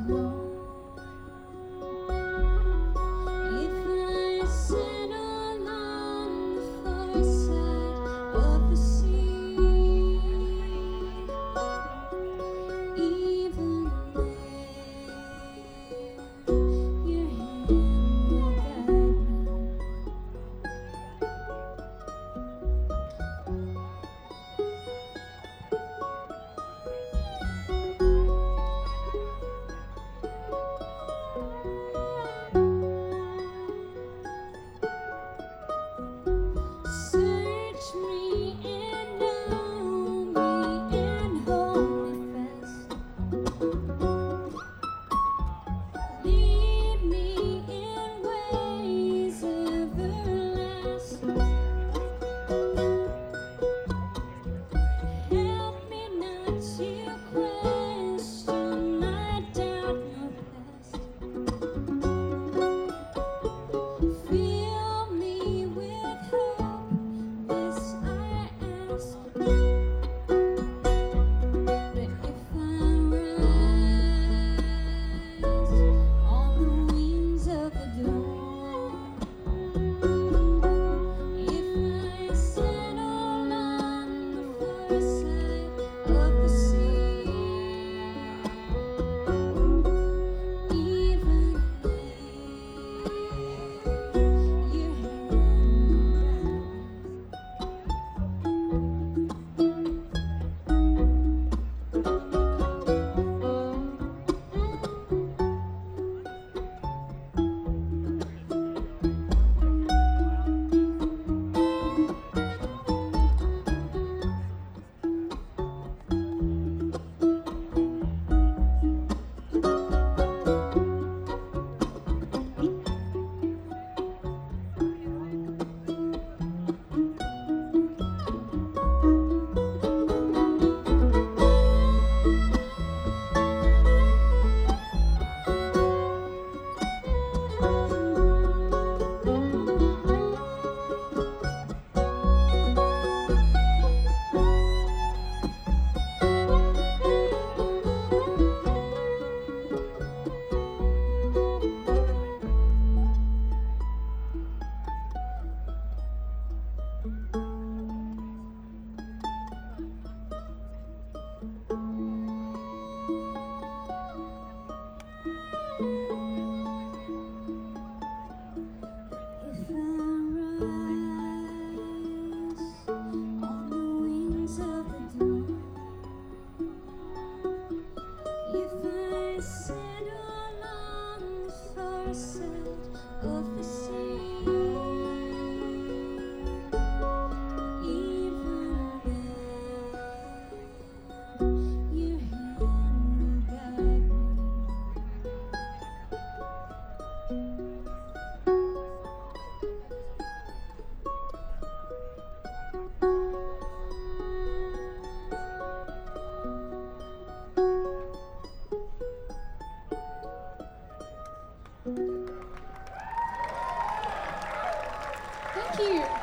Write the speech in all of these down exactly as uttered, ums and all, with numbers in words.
Thank you.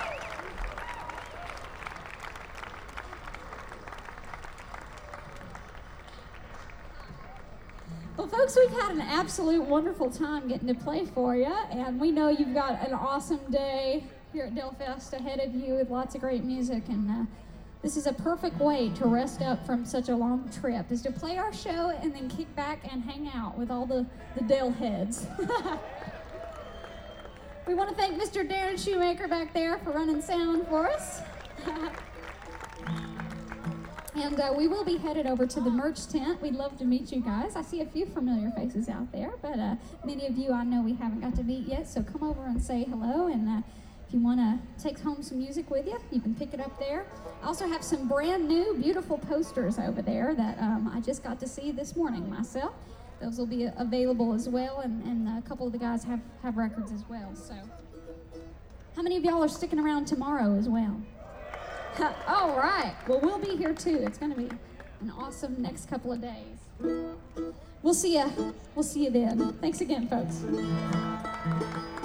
Well, folks, we've had an absolute wonderful time getting to play for you, and we know you've got an awesome day here at Delfest ahead of you with lots of great music, and uh, this is a perfect way to rest up from such a long trip, is to play our show and then kick back and hang out with all the, the Dale heads. We want to thank Mister Darren Shoemaker back there for running sound for us. And uh, we will be headed over to the merch tent. We'd love to meet you guys. I see a few familiar faces out there, but uh, many of you I know we haven't got to meet yet, so come over and say hello. And uh, if you want to take home some music with you, you can pick it up there. I also have some brand new, beautiful posters over there that um, I just got to see this morning myself. Those will be available as well, and, and a couple of the guys have, have records as well. So, how many of y'all are sticking around tomorrow as well? All right. Well, we'll be here too. It's going to be an awesome next couple of days. We'll see you. We'll see you then. Thanks again, folks.